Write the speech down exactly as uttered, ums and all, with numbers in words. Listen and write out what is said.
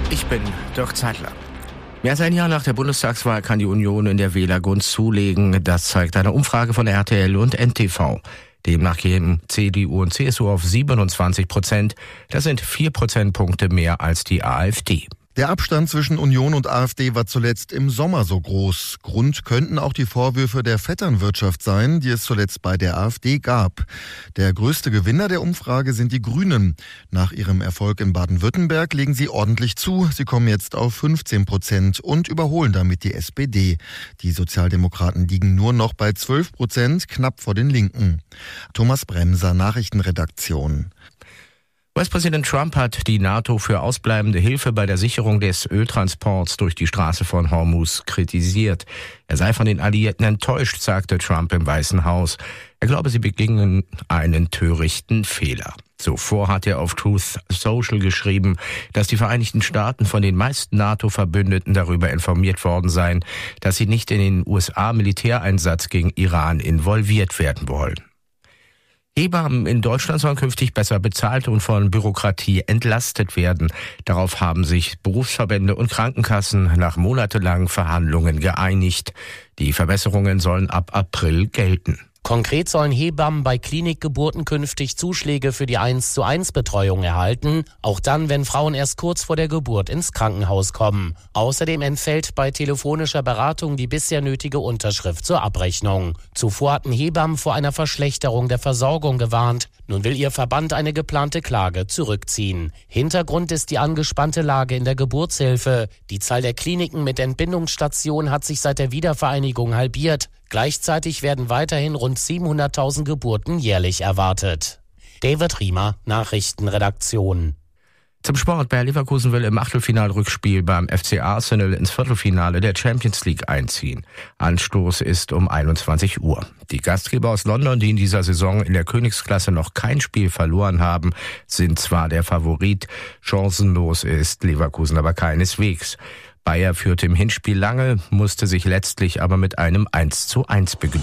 Ich bin Dirk Zeitler. Mehr als ein Jahr nach der Bundestagswahl kann die Union in der Wählergunst zulegen. Das zeigt eine Umfrage von R T L und N T V. Demnach gehen C D U und C S U auf siebenundzwanzig Prozent. Das sind vier Prozentpunkte mehr als die AfD. Der Abstand zwischen Union und AfD war zuletzt im Sommer so groß. Grund könnten auch die Vorwürfe der Vetternwirtschaft sein, die es zuletzt bei der AfD gab. Der größte Gewinner der Umfrage sind die Grünen. Nach ihrem Erfolg in Baden-Württemberg legen sie ordentlich zu. Sie kommen jetzt auf fünfzehn Prozent und überholen damit die S P D. Die Sozialdemokraten liegen nur noch bei zwölf Prozent, knapp vor den Linken. Thomas Bremser, Nachrichtenredaktion. U S-Präsident Trump hat die NATO für ausbleibende Hilfe bei der Sicherung des Öltransports durch die Straße von Hormuz kritisiert. Er sei von den Alliierten enttäuscht, sagte Trump im Weißen Haus. Er glaube, sie begingen einen törichten Fehler. Zuvor hat er auf Truth Social geschrieben, dass die Vereinigten Staaten von den meisten NATO-Verbündeten darüber informiert worden seien, dass sie nicht in den U S A-Militäreinsatz gegen Iran involviert werden wollen. Hebammen in Deutschland sollen künftig besser bezahlt und von Bürokratie entlastet werden. Darauf haben sich Berufsverbände und Krankenkassen nach monatelangen Verhandlungen geeinigt. Die Verbesserungen sollen ab April gelten. Konkret sollen Hebammen bei Klinikgeburten künftig Zuschläge für die eins zu eins Betreuung erhalten, auch dann, wenn Frauen erst kurz vor der Geburt ins Krankenhaus kommen. Außerdem entfällt bei telefonischer Beratung die bisher nötige Unterschrift zur Abrechnung. Zuvor hatten Hebammen vor einer Verschlechterung der Versorgung gewarnt. Nun will ihr Verband eine geplante Klage zurückziehen. Hintergrund ist die angespannte Lage in der Geburtshilfe. Die Zahl der Kliniken mit Entbindungsstationen hat sich seit der Wiedervereinigung halbiert. Gleichzeitig werden weiterhin rund siebenhunderttausend Geburten jährlich erwartet. David Riemer, Nachrichtenredaktion. Zum Sport. Bayer Leverkusen will im Achtelfinalrückspiel beim F C Arsenal ins Viertelfinale der Champions League einziehen. Anstoß ist um einundzwanzig Uhr. Die Gastgeber aus London, die in dieser Saison in der Königsklasse noch kein Spiel verloren haben, sind zwar der Favorit. Chancenlos ist Leverkusen aber keineswegs. Bayer führte im Hinspiel lange, musste sich letztlich aber mit einem eins zu eins begnügen.